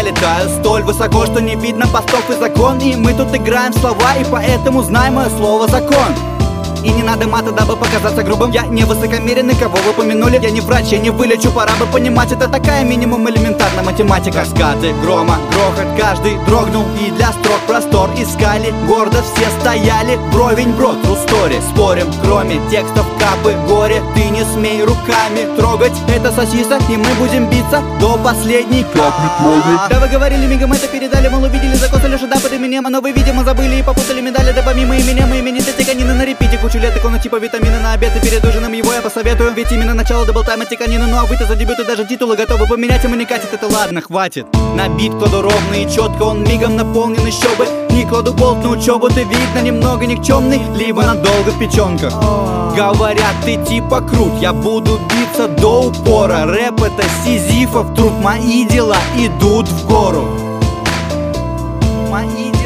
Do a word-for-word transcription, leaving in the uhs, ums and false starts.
летаю столь высоко, что не видно постов и закон. И мы тут играем в слова, и поэтому знаем мое слово закон. И не надо мата, дабы показаться грубым. Я не высокомеренный, кого вы упомянули. Я не врач, я не вылечу, пора бы понимать. Это такая минимум элементарная математика. Раскаты грома, грохот, каждый дрогнул. И для строк простор искали. Гордо все стояли, вровень брод, true story. Спорим, кроме текстов капы горе. Ты не смей руками трогать, это сосиса. И мы будем биться до последней капли крови. Да вы говорили, мигом это передали. Мол, увидели закон Леша, да под именем. Но вы, видимо, забыли и попутали медали. Да помимо именем и имени Тетиканина на репите. Кучу лет икона типа витамина на обед. И перед ужином его я посоветую. Ведь именно начало даблтайма Тиканина. Ну а вы-то за дебют и даже титулы готовы поменять. Ему не катит, это ладно, хватит. На бит кладу ровно и четко, он мигом наполнен еще бы. Не кладу болт на учебу, ты видно немного никчемный, либо надолго в печенках. Говорят, ты типа крут, я буду биться до упора. Рэп это Сизифов труд, мои дела идут в гору. Мои